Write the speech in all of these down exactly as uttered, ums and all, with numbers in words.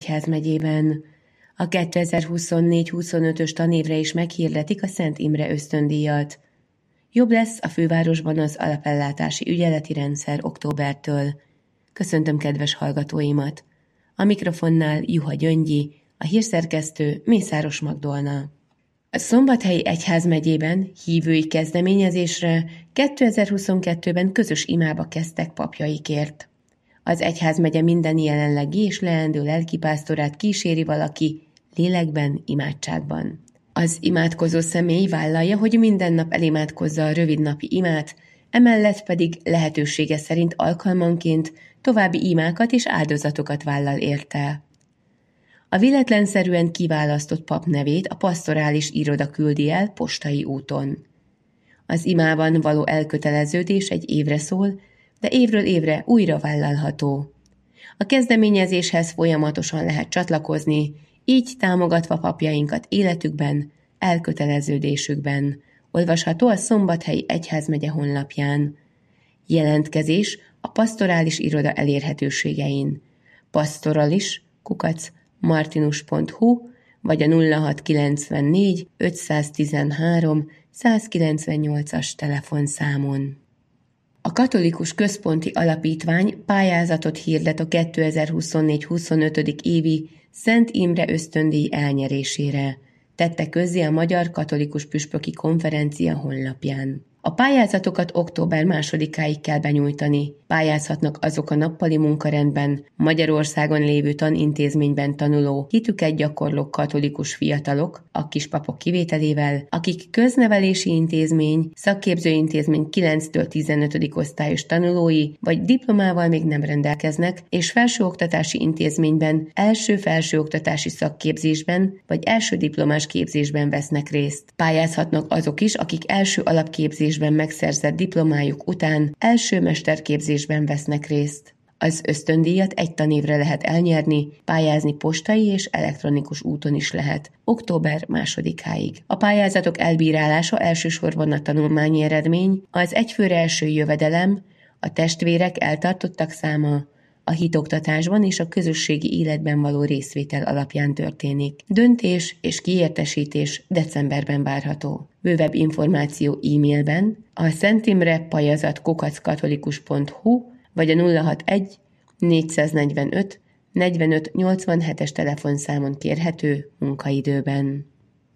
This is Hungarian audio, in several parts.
egyházmegyében. A kétezer-huszonnégy-huszonötös tanévre is meghirdetik a Szent Imre ösztöndíjat. Jobb lesz a fővárosban az alapellátási ügyeleti rendszer októbertől. Köszöntöm kedves hallgatóimat! A mikrofonnál Juha Gyöngyi, a hírszerkesztő Mészáros Magdolna. A Szombathelyi egyházmegyében hívői kezdeményezésre kétezer-huszonkettőben közös imába kezdtek papjaikért. Az egyházmegye minden jelenlegi és leendő lelkipásztorát kíséri valaki lélekben, imádságban. Az imádkozó személy vállalja, hogy minden nap elimádkozza a rövidnapi imát, emellett pedig lehetősége szerint alkalmanként további imákat és áldozatokat vállal érte. A véletlenszerűen kiválasztott pap nevét a pastorális iroda küldi el postai úton. Az imában való elköteleződés egy évre szól, de évről évre újra vállalható. A kezdeményezéshez folyamatosan lehet csatlakozni, így támogatva papjainkat életükben, elköteleződésükben. Olvasható a Szombathelyi egyházmegye honlapján. Jelentkezés a pastorális iroda elérhetőségein. Pastoralis kukac martinus pont hu vagy a nulla hat kilencvennégy ötszáztizenhárom százkilencvennyolcas telefonszámon. A Katolikus Központi Alapítvány pályázatot hirdet a kétezer-huszonnégy-huszonöt. évi Szent Imre ösztöndíj elnyerésére, tette közzé a Magyar Katolikus Püspöki Konferencia honlapján. A pályázatokat október másodikáig kell benyújtani. Pályázhatnak azok a nappali munkarendben, Magyarországon lévő tanintézményben tanuló, hitüket gyakorló katolikus fiatalok, a kispapok kivételével, akik köznevelési intézmény, szakképzőintézmény kilenctől tizenötödik osztályos tanulói, vagy diplomával még nem rendelkeznek, és felsőoktatási intézményben, első felsőoktatási szakképzésben, vagy első diplomás képzésben vesznek részt. Pályázhatnak azok is, akik első alapképzésben megszerzett diplomájuk után első mesterképzésben vesznek részt. Az ösztöndíjat egy tanévre lehet elnyerni, pályázni postai és elektronikus úton is lehet, október másodikáig. A pályázatok elbírálása elsősorban a tanulmányi eredmény, az egyfőre első jövedelem, a testvérek eltartottak száma, a hitoktatásban és a közösségi életben való részvétel alapján történik. Döntés és kiértesítés decemberben várható. Bővebb információ e-mailben a szentimre pajazat kukac katolikus pont hu vagy a nulla hatvanegy négyszáznegyvenöt negyvenöt nyolcvanhetes telefonszámon kérhető munkaidőben.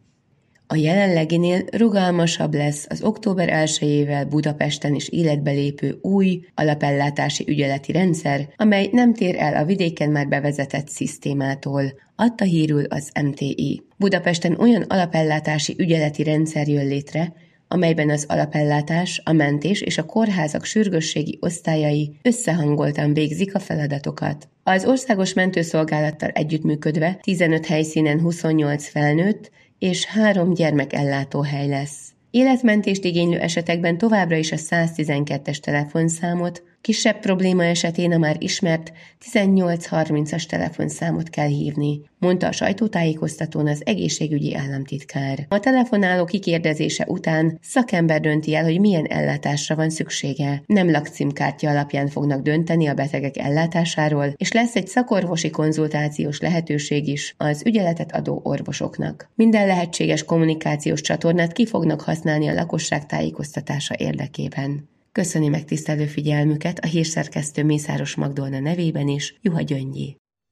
A jelenleginél rugalmasabb lesz az október elsejével Budapesten is életbe lépő új alapellátási ügyeleti rendszer, amely nem tér el a vidéken már bevezetett szisztémától, adta hírül az em té i. Budapesten olyan alapellátási ügyeleti rendszer jön létre, amelyben az alapellátás, a mentés és a kórházak sürgősségi osztályai összehangoltan végzik a feladatokat. Az Országos Mentőszolgálattal együttműködve tizenöt helyszínen huszonnyolc felnőtt és három gyermekellátóhely lesz. Életmentést igénylő esetekben továbbra is a száztizenkettes telefonszámot, kisebb probléma esetén a már ismert tizennyolc harmincas telefonszámot kell hívni, mondta a sajtótájékoztatón az egészségügyi államtitkár. A telefonáló kikérdezése után szakember dönti el, hogy milyen ellátásra van szüksége. Nem lakcímkártya alapján fognak dönteni a betegek ellátásáról, és lesz egy szakorvosi konzultációs lehetőség is az ügyeletet adó orvosoknak. Minden lehetséges kommunikációs csatornát ki fognak használni a lakosság tájékoztatása érdekében. Köszöni megtisztelő figyelmüket a hírszerkesztő Mészáros Magdolna nevében is Juha Gyöngyi.